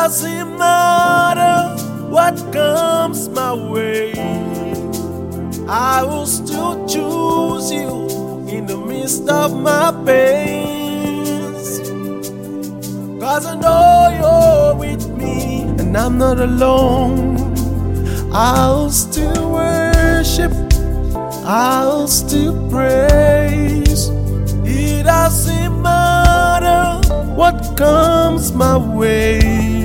doesn't matter what comes my way, I will still choose you in the midst of my pains. 'Cause I know you're with me and I'm not alone. I'll still worship, I'll still praise. It doesn't matter what comes my way,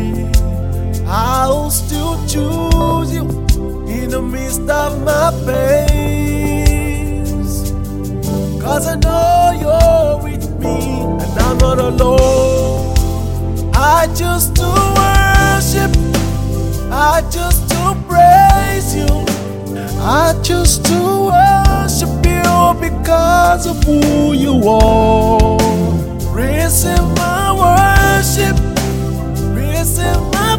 I'll still choose you in the midst of my pains. 'Cause I know you're with me and I'm not alone. I just to worship, I just to praise you, I just to worship you because of who you are. Receive my worship, receive my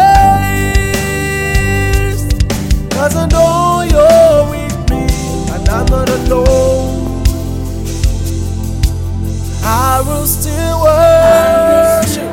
praise. 'Cause I know you're with me and I'm not alone. I will still worship,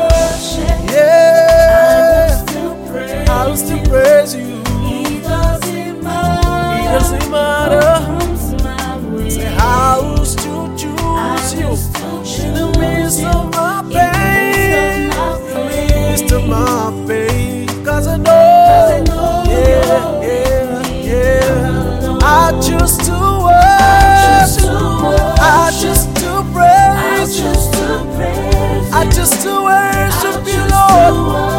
yeah, I will still praise you. It doesn't matter. Say, I will still choose you in the midst of my pain, in the midst of my pain. 'Cause I know, yeah, I choose to worship, I choose to praise, I choose to worship you, Lord.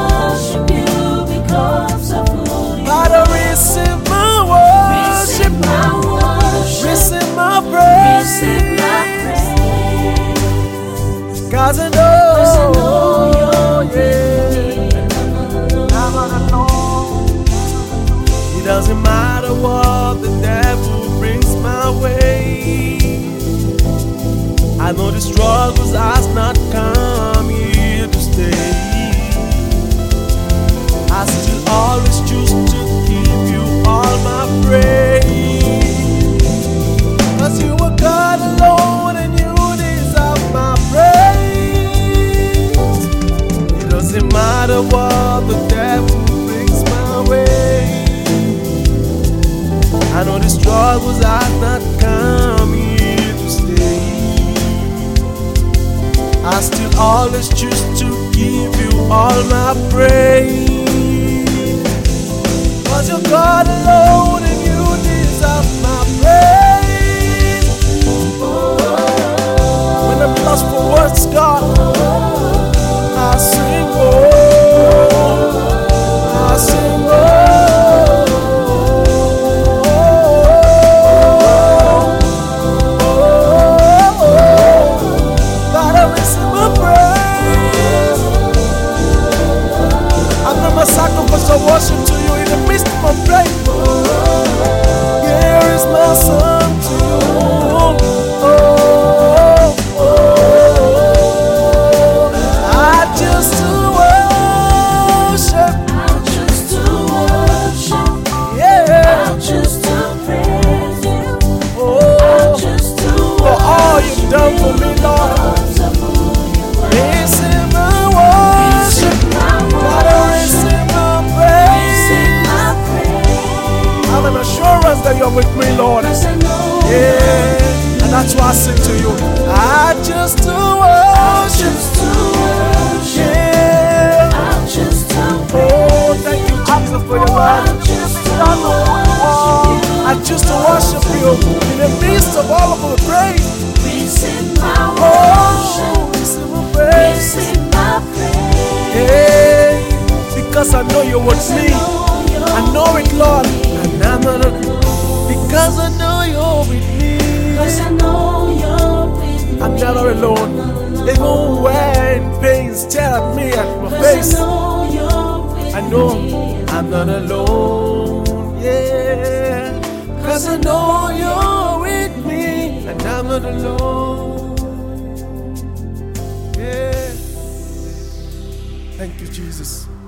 Father, receive my worship, receive my praise. 'Cause I know, yeah, I'm not alone. It doesn't matter what the devil brings my way. I know the struggles has not come here to stay. I still always choose to give you all my praise. 'Cause you are God alone and you deserve my praise. It doesn't matter what the devil brings my way. I know the struggles have not come here to stay. I still always choose to give you all my praise. 'Cause you're God alone and you deserve my praise. When I'm lost for words, God, I sing, oh, I sing, oh. Sacrifice of worship to you in the midst of my pain. Here is my song to you. I just to worship, yeah, I just to praise you. For all you've done for me, Lord. Receive my worship, Father, receive my praise. I have an assurance that you're with me, Lord. Yeah, and that's why I sing to you. I just to worship, yeah. Oh, thank you, Jesus, for your love. I choose to worship you in the midst of all of the praise. Oh, receive my praise. Yeah, because I know you're with me. I know it, Lord. And I'm not because I know you're with me. I'm never alone. Even when pain stare at me at my face, I know I'm not alone. Yeah, 'cause I know you're with me and I'm not alone. Yeah. Thank you, Jesus.